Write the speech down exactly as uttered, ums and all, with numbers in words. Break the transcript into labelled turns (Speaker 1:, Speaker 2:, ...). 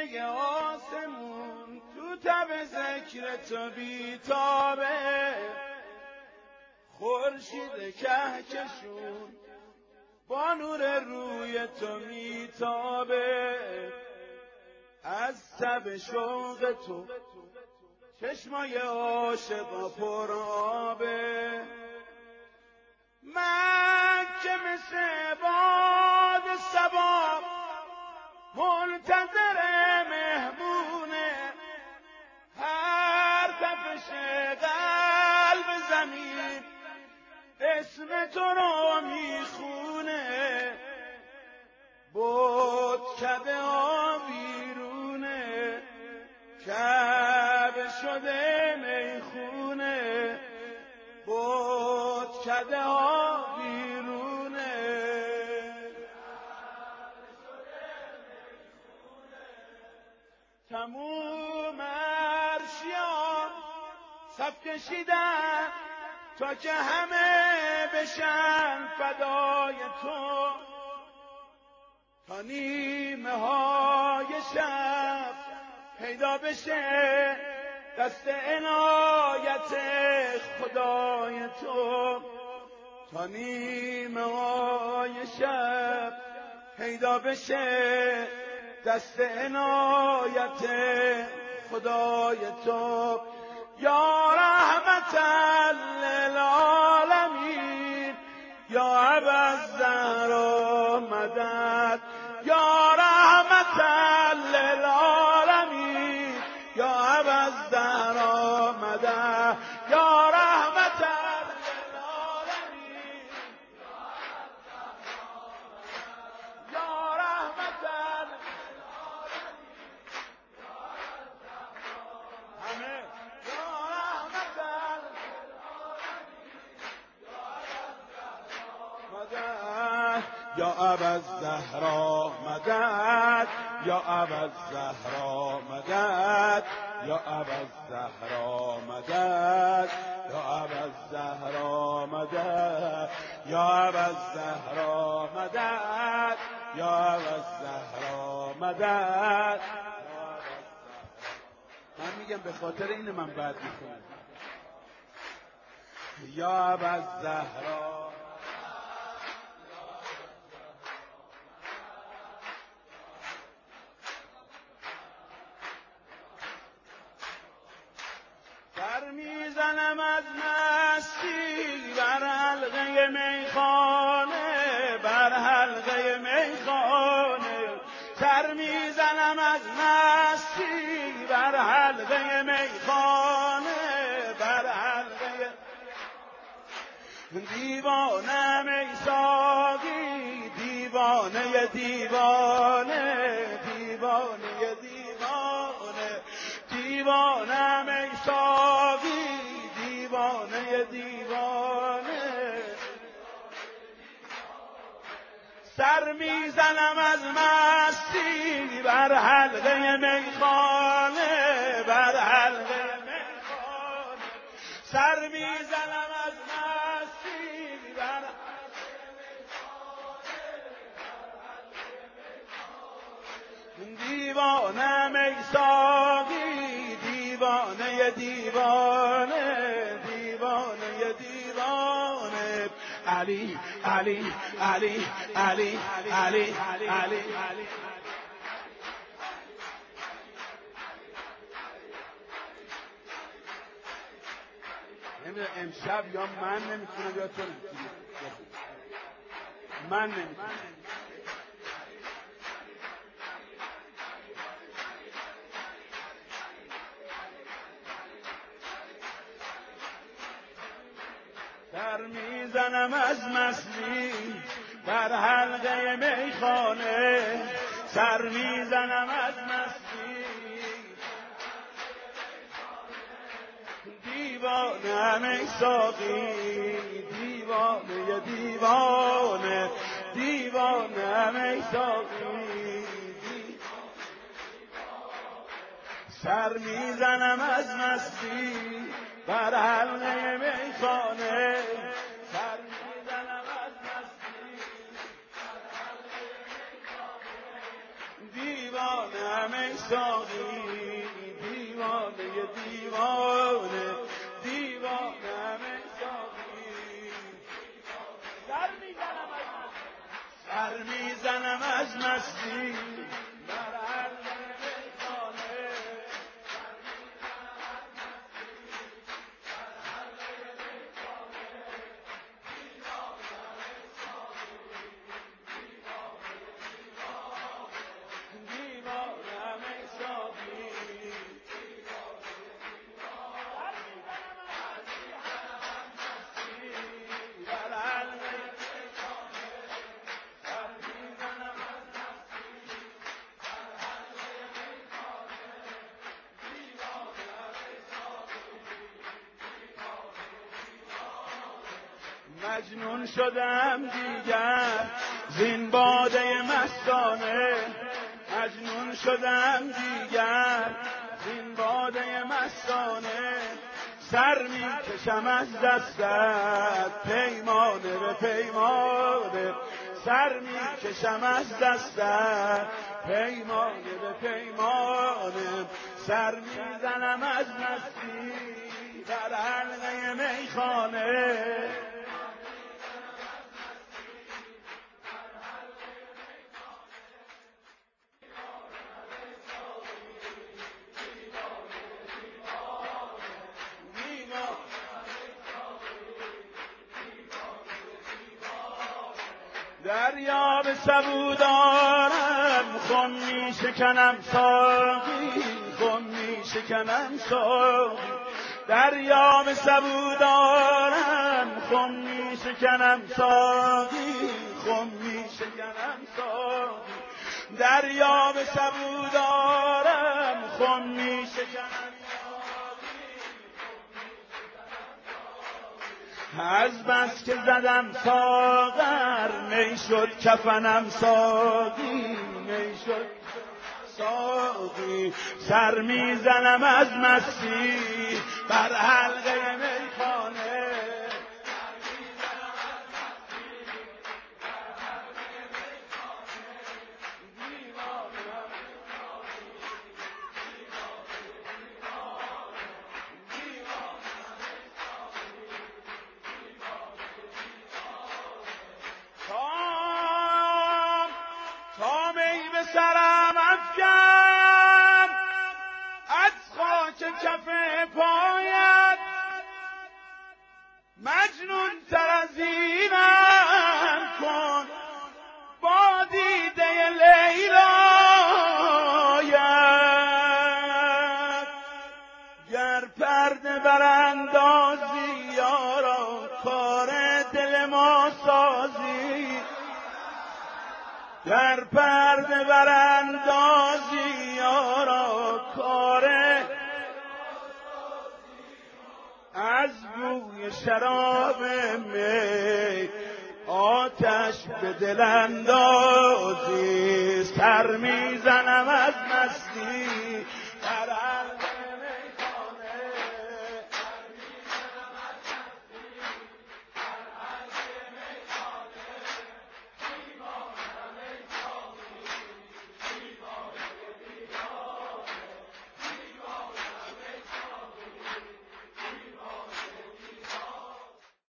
Speaker 1: نیمه آسمون تو تب ذکر تو بیتابه، خورشید کهکشون با نور روی تو میتابه، از تب شوق تو چشمای عاشقا پر آبه. من که مثل باد صبا منتظر مهمونه، هر تپش قلب زمین اسم تو رو میخونه، بود کده آویرونه کعبه شده میخونه، بود کده آویرونه. تموم عرشیان صف کشیدن تا که همه بشن فدای تو، تا نیمه های شب پیدا بشه دست عنایت خدای تو، تا نیمه های شب پیدا بشه دست عنایت خدای تو. یا رحمتا للعالمین یا ابوالزهرا مدد، یا رحمتا للعالمین یا ابوالزهرا مدد، یا رحمتا للعالمین یا رحمتا همه یا ابوالزهرا مدد، یا ابوالزهرا مدد، یا ابوالزهرا مدد، یا ابوالزهرا مدد، یا ابوالزهرا مدد، یا ابوالزهرا مدد. من میگم به خاطر اینه من بعد میخونم. یا ابوالزهرا در میزنم از مستی بر حلقه میخانه، بر حلقه میخانه سر میزنم از مستی بر حلقه میخانه، بر حلقه دیوانم ای ساقی، دیوانه دیوانه دیوانه دیوانه دیوانم ای ساقی، دیوانه دیوانه سر میزنم از مستی بر حلقه میخانه، بر حلقه میخانه سر میزنم از مستی بر دیوانم ای ساقی، دیوانه دیوانه دیوانه دیوانه علی علی علی علی علی علی علی. نمیدونم امشب یا من نمیتونم یا تو نمیتونم، من نمیتونم. سر میزنم از مستی بر حلقه میخانه، سر میزنم از مستی دیوانه ای ساقی، دیوانه دیوانه دیوانه ای ساقی، سر میزنم از مستی بر حلقه میخانه، سر میزنم از مستی دیوانه ای ساقی دیوانه دیوانه دیوانه ای ساقی سر میزنم از سر میزنم از مستی بر عرض میخانه مجنون شدم دیگر زین باده مستانه مجنون شدم دیگر زین باده مستانه سر می کشم از دستت پیمانه به پیمانه سر می کشم از دستت پیمانه به پیمانه سر می زنم از مستی در حلقه میخانه دریاب سبو دارم خم می شکنم ساقی خم می شکنم ساقی دریاب سبو دارم خم می شکنم ساقی خم می شکنم ساقی دریاب سبو دارم خم می شکنم از بس که زدم ساغر می شد کفنم ساقی می شد ساقی سر میزنم از مستی بر حلقه میخانه سرم افکن از خاک کف پایت مجنون تر از اینم کن با دیده لیلایت گر پرده براندازی یارا کار دل ما سازی در پرده براندازی یارا کاره از بوی شراب می آتش به دل اندازی سر میزنم از مستی